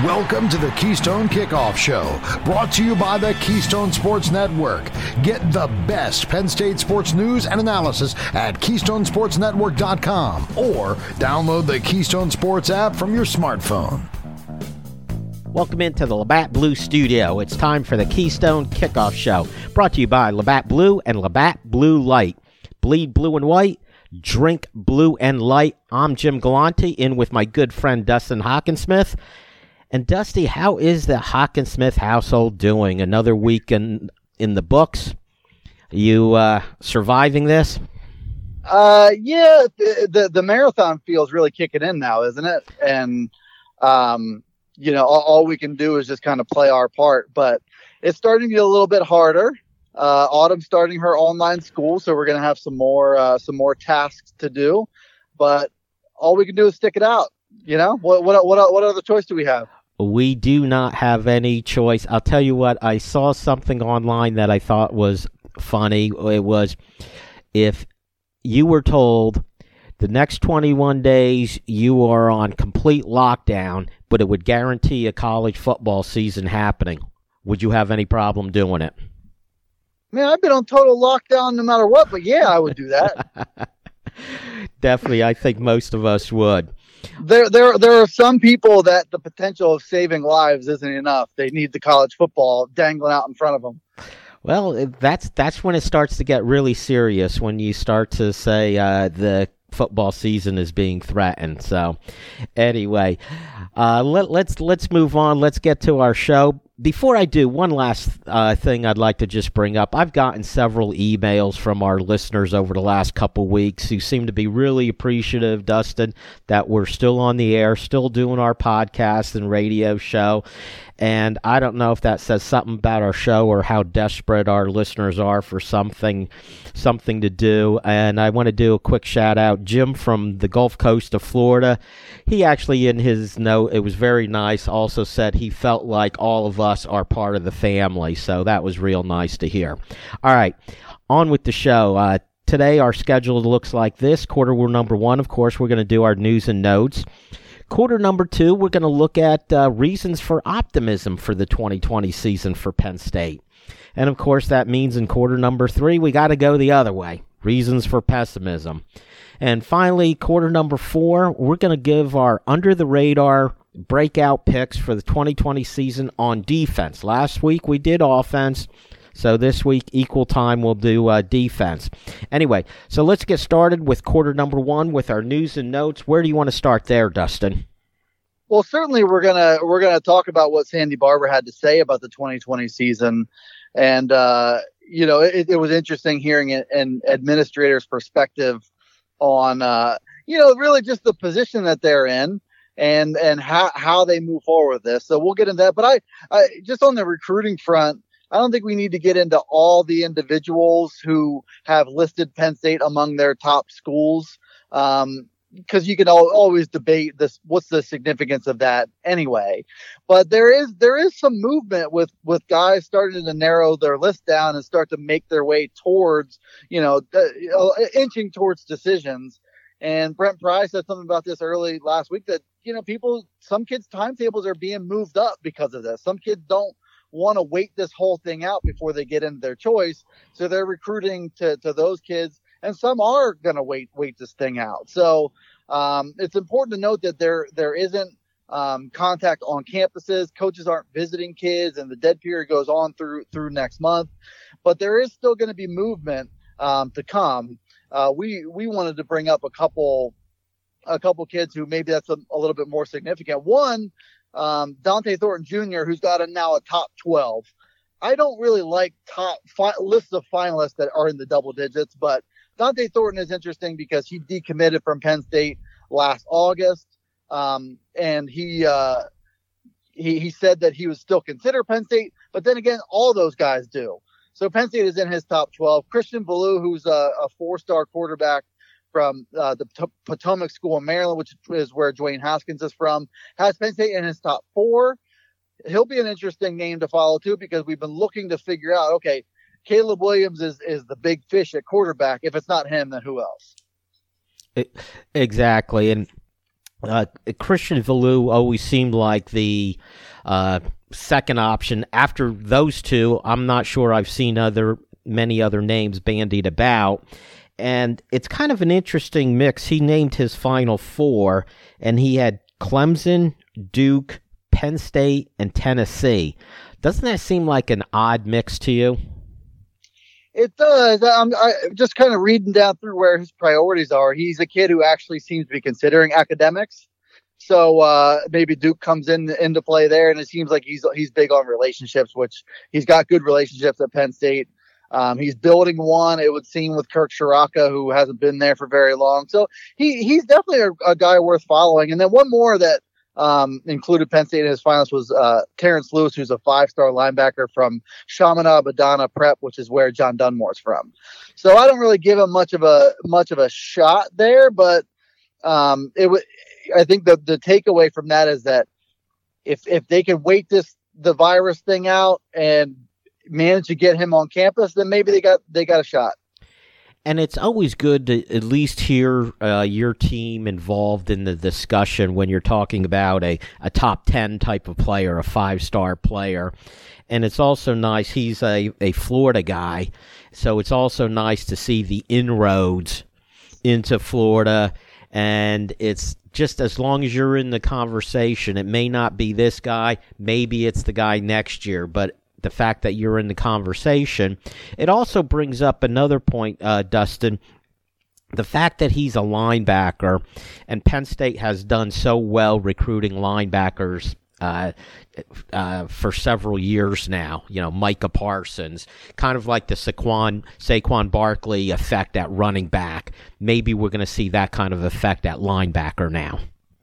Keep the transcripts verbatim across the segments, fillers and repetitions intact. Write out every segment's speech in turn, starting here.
Welcome to the Keystone Kickoff Show, brought to you by the Keystone Sports Network. Get the best Penn State sports news and analysis at keystone sports network dot com or download the Keystone Sports app from your smartphone. Welcome into the Labatt Blue Studio. It's time for the Keystone Kickoff Show, brought to you by Labatt Blue and Labatt Blue Light. Bleed blue and white, drink blue and light. I'm Jim Galante, in with my good friend Dustin Hockensmith. And Dusty, how is the Hockensmith household doing? Another week in, in the books. Are you uh, surviving this? Uh, yeah, the, the the marathon feels really kicking in now, isn't it? And um, you know, all, all we can do is just kind of play our part. But it's starting to get a little bit harder. Uh, Autumn's starting her online school, so we're going to have some more uh, some more tasks to do. But all we can do is stick it out. You know, what what what what other choice do we have? We do not have any choice. I'll tell you what, I saw something online that I thought was funny. It was, if you were told the next twenty-one days you are on complete lockdown, but it would guarantee a college football season happening, would you have any problem doing it? Man, I've been on total lockdown no matter what, but yeah, I would do that. Definitely, I think most of us would. There, there, there are some people that the potential of saving lives isn't enough. They need the college football dangling out in front of them. Well, that's that's when it starts to get really serious, when you start to say uh, the football season is being threatened. So, anyway, uh, let, let's let's move on. Let's get to our show. Before I do, one last uh, thing I'd like to just bring up. I've gotten several emails from our listeners over the last couple weeks who seem to be really appreciative, Dustin, that we're still on the air, still doing our podcast and radio show. And I don't know if that says something about our show or how desperate our listeners are for something something to do. And I want to do a quick shout out. Jim from the Gulf Coast of Florida, he actually, in his note, it was very nice, also said he felt like all of us are part of the family. So that was real nice to hear. All right, on with the show. Uh, today our schedule looks like this. Quarter number one, of course, we're going to do our news and notes. Quarter number two, we're going to look at uh, reasons for optimism for the twenty twenty season for Penn State. And, of course, that means in quarter number three, we got to go the other way, reasons for pessimism. And finally, quarter number four, we're going to give our under-the-radar breakout picks for the twenty twenty season on defense. Last week we did offense, so this week equal time we'll do uh, defense. Anyway, so let's get started with quarter number one with our news and notes. Where do you want to start there, Dustin? Well, certainly we're gonna we're gonna talk about what Sandy Barbour had to say about the twenty twenty season, and uh, you know it, it was interesting hearing an, an administrator's perspective on uh, you know really just the position that they're in. And and how, how they move forward with this. So we'll get into that. But I, I just on the recruiting front, I don't think we need to get into all the individuals who have listed Penn State among their top schools, um, because you can al- always debate this. What's the significance of that anyway? But there is there is some movement with with guys starting to narrow their list down and start to make their way towards you know uh, inching towards decisions. And Brent Pry said something about this early last week that, you know, people, some kids' timetables are being moved up because of this. Some kids don't want to wait this whole thing out before they get into their choice. So they're recruiting to, to those kids, and some are going to wait, wait this thing out. So um, it's important to note that there, there isn't um, contact on campuses. Coaches aren't visiting kids, and the dead period goes on through, through next month, but there is still going to be movement um, to come. Uh, we we wanted to bring up a couple a couple kids who maybe that's a, a little bit more significant. One, um, Dante Thornton Junior, who's got a, now a top twelve. I don't really like top fi- lists of finalists that are in the double digits, but Dante Thornton is interesting because he decommitted from Penn State last August, um, and he uh, he he said that he would still consider Penn State, but then again, all those guys do. So Penn State is in his top twelve. Christian Ballou, who's a, a four-star quarterback from uh, the P- Potomac School in Maryland, which is where Dwayne Haskins is from, has Penn State in his top four. He'll be an interesting name to follow, too, because we've been looking to figure out, okay, Caleb Williams is, is the big fish at quarterback. If it's not him, then who else? It, exactly. And Uh, Christian Valu always seemed like the uh, second option. After those two, I'm not sure I've seen other many other names bandied about. And it's kind of an interesting mix. He named his final four, and he had Clemson, Duke, Penn State, and Tennessee. Doesn't that seem like an odd mix to you? It does. I'm I, just kind of reading down through where his priorities are. He's a kid who actually seems to be considering academics. So uh, maybe Duke comes in into play there, and it seems like he's he's big on relationships, which he's got good relationships at Penn State. Um, he's building one, it would seem, with Kirk Shiraka, who hasn't been there for very long. So he he's definitely a, a guy worth following. And then one more that um, included Penn State in his finals was uh, Terrence Lewis, who's a five-star linebacker from Chaminade Madonna Prep, which is where John Dunmore's from. So I don't really give him much of a much of a shot there, but um, it w- I think the the takeaway from that is that if if they can wait this the virus thing out and manage to get him on campus, then maybe they got they got a shot. And it's always good to at least hear uh, your team involved in the discussion when you're talking about a, a top ten type of player, a five-star player. And it's also nice, he's a, a Florida guy, so it's also nice to see the inroads into Florida. And it's just as long as you're in the conversation, it may not be this guy, maybe it's the guy next year, but the fact that you're in the conversation. It also brings up another point, uh, Dustin, the fact that he's a linebacker, and Penn State has done so well recruiting linebackers uh, uh, for several years now. You know, Micah Parsons, kind of like the Saquon, Saquon Barkley effect at running back. Maybe we're going to see that kind of effect at linebacker now.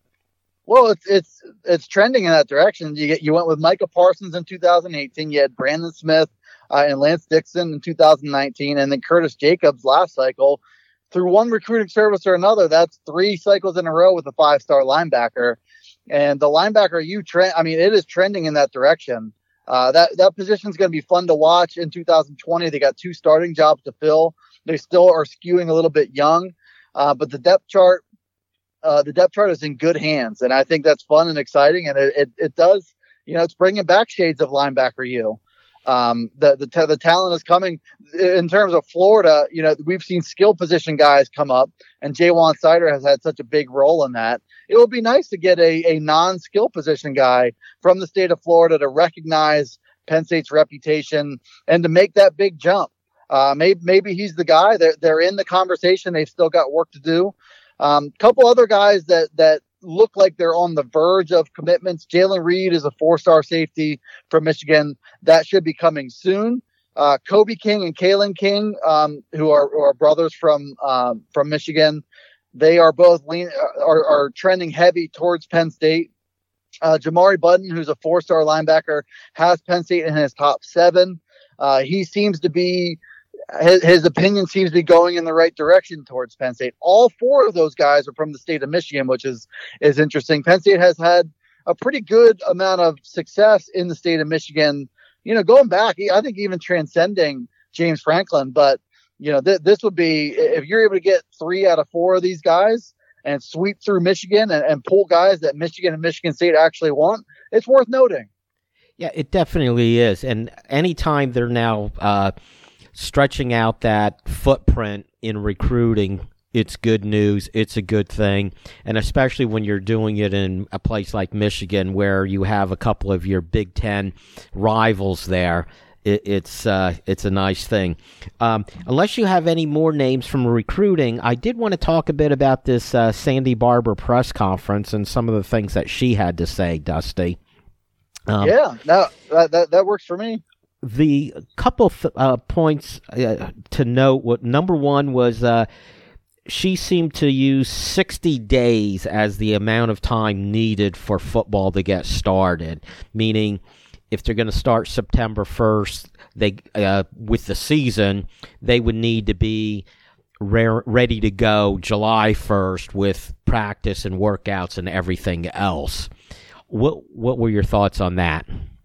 Well, it's it's it's trending in that direction. You get you went with Micah Parsons in two thousand eighteen. You had Brandon Smith uh, and Lance Dixon in two thousand nineteen, and then Curtis Jacobs last cycle. Through one recruiting service or another, that's three cycles in a row with a five-star linebacker. And the linebacker you trend, I mean, it is trending in that direction. Uh, that that position is going to be fun to watch in two thousand twenty. They got two starting jobs to fill. They still are skewing a little bit young, uh, but the depth chart. Uh, the depth chart is in good hands, and I think that's fun and exciting, and it, it, it does, you know, it's bringing back shades of linebacker you. Um, the the t- the talent is coming. In terms of Florida, you know, we've seen skill position guys come up, and Jaywan Sider has had such a big role in that. It would be nice to get a, a non-skill position guy from the state of Florida to recognize Penn State's reputation and to make that big jump. Uh, maybe, maybe he's the guy. They're, they're in the conversation. They've still got work to do. Um, couple other guys that, that look like they're on the verge of commitments. Jalen Reed is a four-star safety from Michigan. That should be coming soon. Uh, Kobe King and Kalen King, um, who are, who are brothers from, um, from Michigan. They are both lean, are, are trending heavy towards Penn State. Uh, Jamari Budden, who's a four-star linebacker, has Penn State in his top seven. Uh, he seems to be, His, his opinion seems to be going in the right direction towards Penn State. All four of those guys are from the state of Michigan, which is, is interesting. Penn State has had a pretty good amount of success in the state of Michigan, you know, going back, I think even transcending James Franklin. But, you know, th- this would be, if you're able to get three out of four of these guys and sweep through Michigan and, and pull guys that Michigan and Michigan State actually want, it's worth noting. Yeah, it definitely is. And anytime they're now, uh, stretching out that footprint in recruiting, it's good news. It's a good thing. And especially when you're doing it in a place like Michigan where you have a couple of your Big Ten rivals there, it, it's uh, it's a nice thing. Um, unless you have any more names from recruiting, I did want to talk a bit about this uh, Sandy Barbour press conference and some of the things that she had to say, Dusty. Um, yeah, no, that, that, that works for me. The couple th- uh, points uh, to note, what number one was uh, she seemed to use sixty days as the amount of time needed for football to get started, meaning if they're going to start September first, they uh, with the season, they would need to be re- ready to go July first with practice and workouts and everything else. What what were your thoughts on that?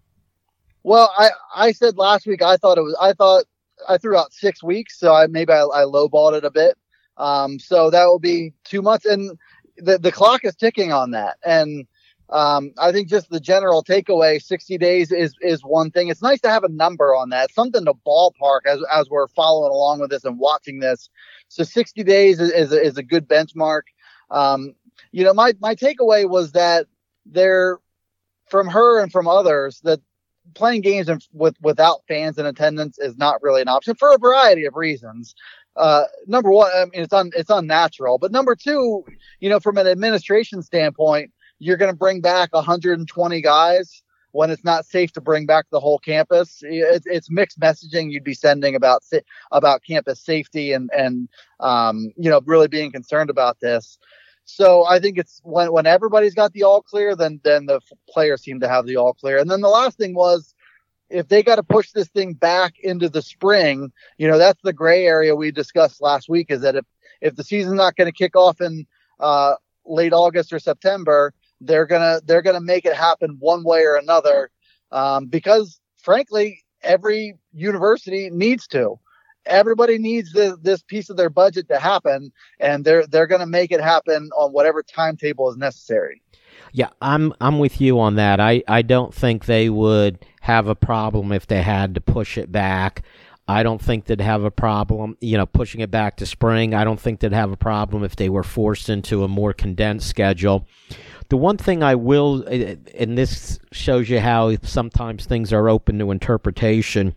Well, I, I said last week I thought it was I thought I threw out six weeks, so I maybe I, I lowballed it a bit. Um, so that will be two months, and the, the clock is ticking on that. And um, I think just the general takeaway, sixty days is, is one thing. It's nice to have a number on that, something to ballpark as, as we're following along with this and watching this. So sixty days is, is, a, is a good benchmark. Um, you know, my, my takeaway was that there, from her and from others, that playing games in, with, without fans in attendance is not really an option for a variety of reasons. Uh, number one, I mean, it's un, it's unnatural, but number two, you know, from an administration standpoint, you're going to bring back one hundred twenty guys when it's not safe to bring back the whole campus. It's, it's mixed messaging you'd be sending about about campus safety and and um, you know, really being concerned about this. So I think it's when when everybody's got the all clear, then then the players seem to have the all clear. And then the last thing was, if they got to push this thing back into the spring, you know, that's the gray area we discussed last week, is that if if the season's not going to kick off in uh, late August or September, they're gonna they're gonna make it happen one way or another, um, because frankly, every university needs to. Everybody needs the, this piece of their budget to happen, and they're they're going to make it happen on whatever timetable is necessary. Yeah, I'm I'm with you on that. I, I don't think they would have a problem if they had to push it back. I don't think they'd have a problem, you know, pushing it back to spring. I don't think they'd have a problem if they were forced into a more condensed schedule. The one thing I will, and this shows you how sometimes things are open to interpretation,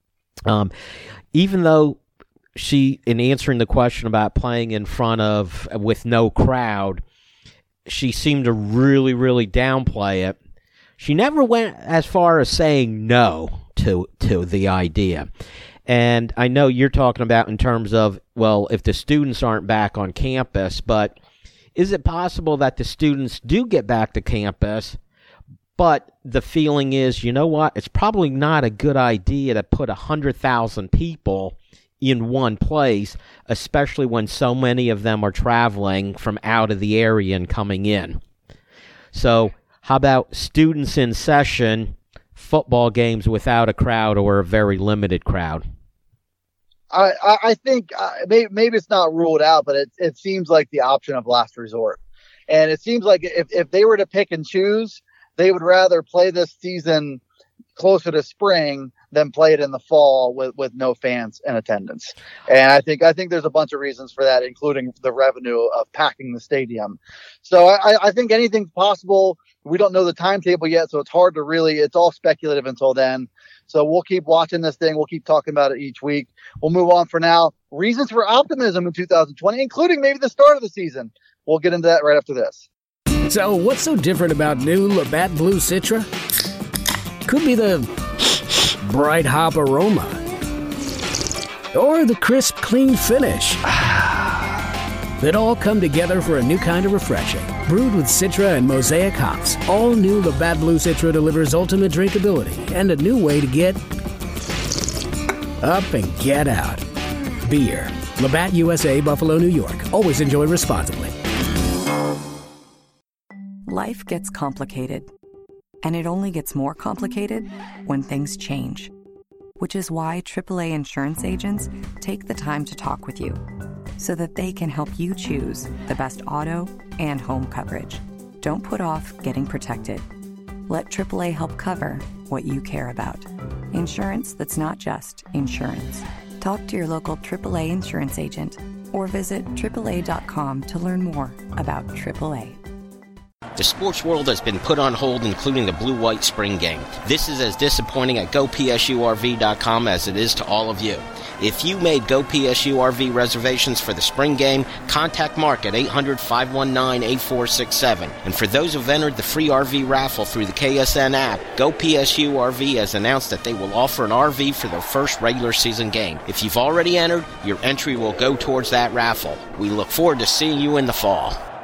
um, even though she, in answering the question about playing in front of, with no crowd, she seemed to really, really downplay it. She never went as far as saying no to to the idea. And I know you're talking about in terms of, well, if the students aren't back on campus, but is it possible that the students do get back to campus, but the feeling is, you know what, it's probably not a good idea to put one hundred thousand people in one place, especially when so many of them are traveling from out of the area and coming in. So how about students in session, football games without a crowd or a very limited crowd? I, I think uh, maybe, maybe it's not ruled out, but it, it seems like the option of last resort. And it seems like if, if they were to pick and choose, they would rather play this season closer to spring than play it in the fall with, with no fans in attendance. And I think I think there's a bunch of reasons for that, including the revenue of packing the stadium. So I, I think anything's possible. We don't know the timetable yet, so it's hard to really, it's all speculative until then. So we'll keep watching this thing. We'll keep talking about it each week. We'll move on for now. Reasons for optimism in two thousand twenty, including maybe the start of the season. We'll get into that right after this. So what's so different about new Labatt Blue Citra? Could be the bright hop aroma, or the crisp, clean finish. That all come together for a new kind of refreshing. Brewed with Citra and Mosaic hops, all new Labatt Blue Citra delivers ultimate drinkability and a new way to get up and get out. Beer. Labatt U S A, Buffalo, New York. Always enjoy responsibly. Life gets complicated. And it only gets more complicated when things change. Which is why triple A insurance agents take the time to talk with you, so that they can help you choose the best auto and home coverage. Don't put off getting protected. Let triple A help cover what you care about. Insurance that's not just insurance. Talk to your local triple A insurance agent or visit triple A dot com to learn more about triple A. The sports world has been put on hold, including the Blue-White Spring Game. This is as disappointing at go P S U R V dot com as it is to all of you. If you made Go P S U R V reservations for the spring game, contact Mark at eight hundred, five one nine, eight four six seven. And for those who've entered the free R V raffle through the K S N app, Go P S U R V has announced that they will offer an R V for their first regular season game. If you've already entered, your entry will go towards that raffle. We look forward to seeing you in the fall.